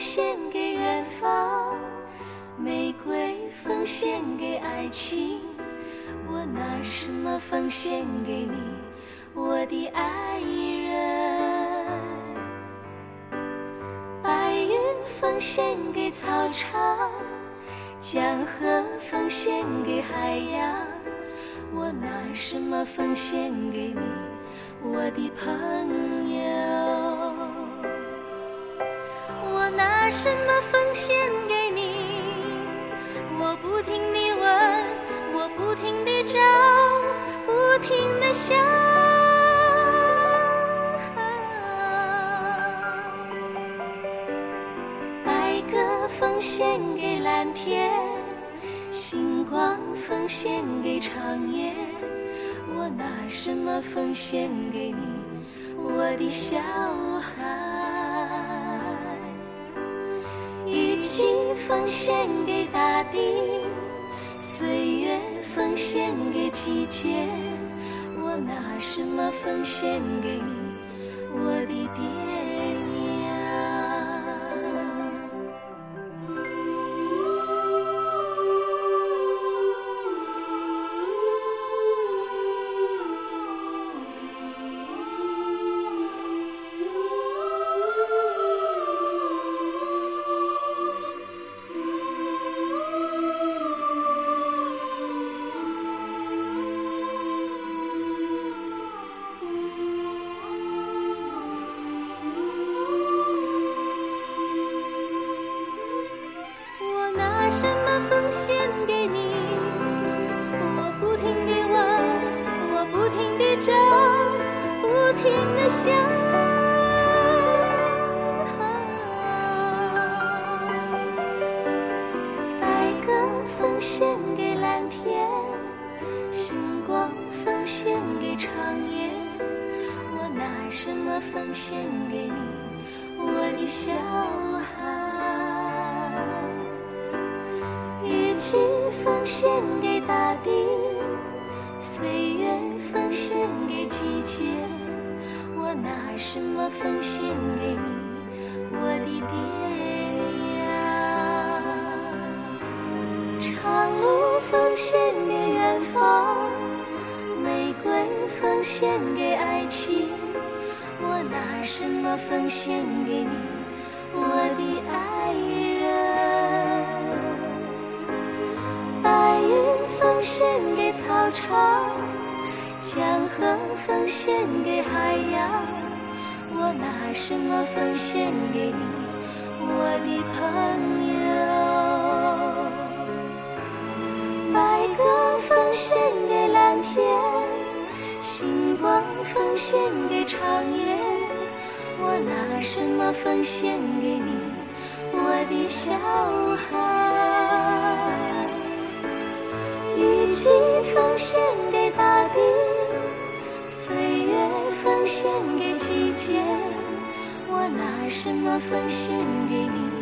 献给远方，玫瑰奉献给爱情，我拿什么奉献给你，我的爱人？白云奉献给草场，江河奉献给海洋，我拿什么奉献给你，我的朋友？我拿什么奉献给你？我不停地问，我不停地找，不停地想。白鸽奉献给蓝天，星光奉献给长夜，我拿什么奉献给你，我的小孩？雨季奉献给大地，岁月奉献给季节，我拿什么奉献给你，我的爹娘？什么奉献给你？我不停地问，我不停地找，不停地想。白鸽奉献给蓝天，星光奉献给长夜，我拿什么奉献给你，我的小孩？雨季奉献给大地，岁月奉献给季节，我拿什么奉献给你，我的爹呀？长路奉献给远方，玫瑰奉献给爱情，我拿什么奉献给你，我的爱人？白云奉献给草场，江河奉献给海洋，我拿什么奉献给你，我的朋友？白鸽奉献给蓝天，星光奉献给长夜，我拿什么奉献给你，我的小孩？雨季奉献给大地，岁月奉献给季节，我拿什么奉献给你，